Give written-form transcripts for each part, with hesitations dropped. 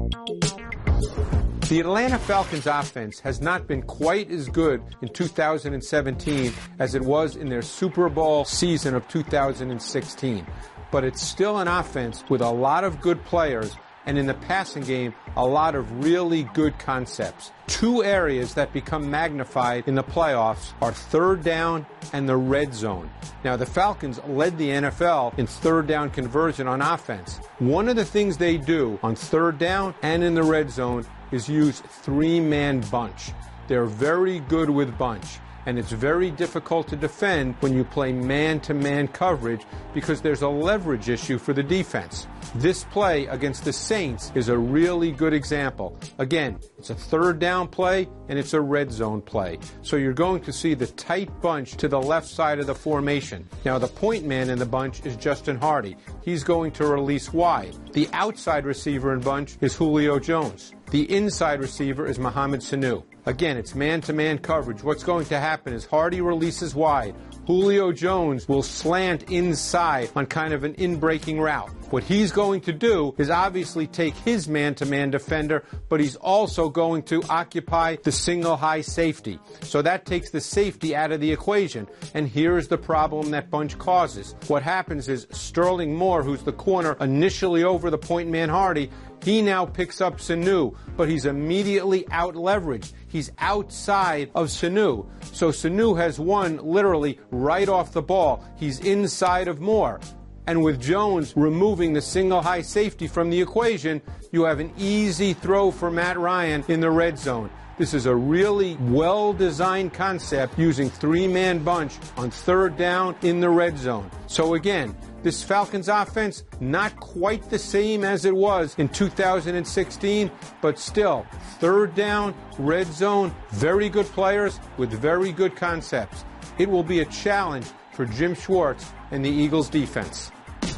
The Atlanta Falcons offense has not been quite as good in 2017 as it was in their Super Bowl season of 2016. But it's still an offense with a lot of good players, and in the passing game, a lot of really good concepts. Two areas that become magnified in the playoffs are third down and the red zone. Now, the Falcons led the NFL in third down conversion on offense. One of the things they do on third down and in the red zone is use three-man bunch. They're very good with bunch, and it's very difficult to defend when you play man-to-man coverage because there's a leverage issue for the defense. This play against the Saints is a really good example. Again, it's a third down play and it's a red zone play. So you're going to see the tight bunch to the left side of the formation. Now, the point man in the bunch is Justin Hardy. He's going to release wide. The outside receiver in bunch is Julio Jones. The inside receiver is Mohamed Sanu. Again, it's man-to-man coverage. What's going to happen is Hardy releases wide. Julio Jones will slant inside on kind of an in-breaking route. What he's going to do is obviously take his man-to-man defender, but he's also going to occupy the single high safety. So that takes the safety out of the equation. And here's the problem that bunch causes. What happens is Sterling Moore, who's the corner initially over the point man Hardy, he now picks up Sanu, but he's immediately out-leveraged. He's outside of Sanu. So Sanu has won literally right off the ball. He's inside of Moore. And with Jones removing the single high safety from the equation, you have an easy throw for Matt Ryan in the red zone. This is a really well-designed concept using three-man bunch on third down in the red zone. So again, this Falcons offense, not quite the same as it was in 2016, but still, third down, red zone, very good players with very good concepts. It will be a challenge for Jim Schwartz and the Eagles defense.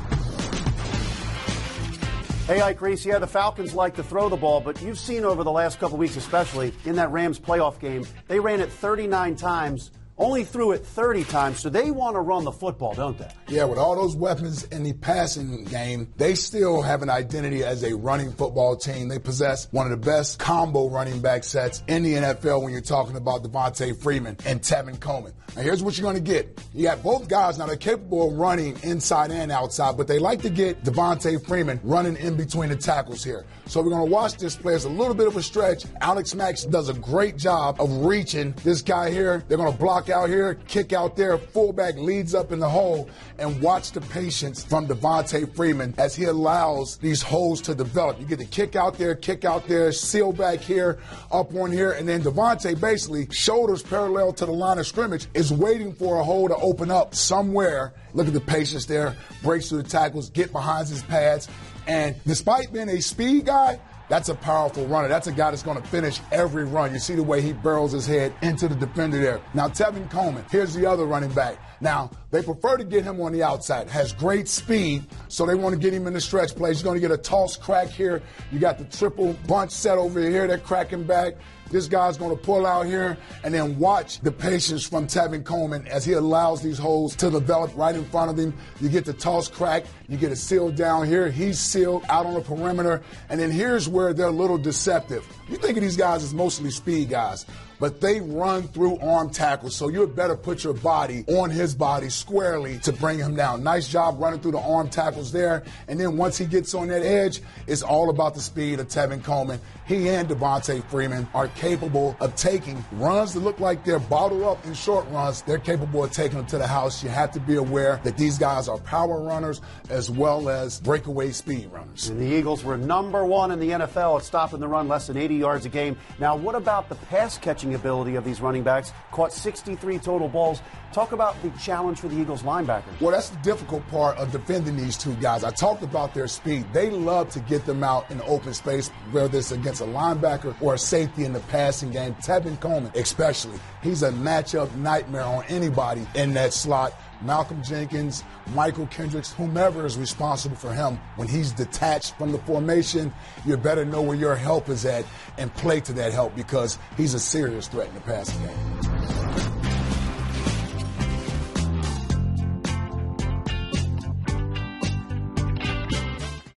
Hey, Ike Reese, yeah, the Falcons like to throw the ball, but you've seen over the last couple weeks, especially in that Rams playoff game, they ran it 39 times, only threw it 30 times, so they want to run the football, don't they? Yeah, with all those weapons in the passing game, they still have an identity as a running football team. They possess one of the best combo running back sets in the NFL when you're talking about Devontae Freeman and Tevin Coleman. Now, here's what you're going to get. You got both guys now. They're capable of running inside and outside, but they like to get Devontae Freeman running in between the tackles here. So we're going to watch this play as a little bit of a stretch. Alex Max does a great job of reaching this guy here. They're going to block out here, kick out there. Fullback leads up in the hole, and watch the patience from Devontae Freeman as he allows these holes to develop. You get the kick out there, seal back here, up on here, and then Devontae basically shoulders parallel to the line of scrimmage is waiting for a hole to open up somewhere. Look at the patience there, breaks through the tackles, get behind his pads, and despite being a speed guy, that's a powerful runner. That's a guy that's going to finish every run. You see the way he barrels his head into the defender there. Now, Tevin Coleman, here's the other running back. Now, they prefer to get him on the outside. Has great speed, so they want to get him in the stretch plays. He's going to get a toss crack here. You got the triple bunch set over here. They're cracking back. This guy's going to pull out here, and then watch the patience from Tevin Coleman as he allows these holes to develop right in front of him. You get the toss crack. You get a seal down here. He's sealed out on the perimeter. And then here's where they're a little deceptive. You think of these guys as mostly speed guys, but they run through arm tackles, so you better put your body on his body squarely to bring him down. Nice job running through the arm tackles there. And then once he gets on that edge, it's all about the speed of Tevin Coleman. He and Devontae Freeman are capable of taking runs that look like they're bottled up in short runs. They're capable of taking them to the house. You have to be aware that these guys are power runners as well as breakaway speed runners. And the Eagles were number one in the NFL at stopping the run, less than 80 yards a game. Now, what about the pass-catching ability of these running backs? Caught 63 total balls. Talk about the challenge for the Eagles linebackers. Well, that's the difficult part of defending these two guys. I talked about their speed. They love to get them out in open space, whether it's against a linebacker or a safety in the passing game. Tevin Coleman especially. He's a matchup nightmare on anybody in that slot. Malcolm Jenkins, Michael Kendricks, whomever is responsible for him, when he's detached from the formation, you better know where your help is at and play to that help because he's a serious threat in the passing game.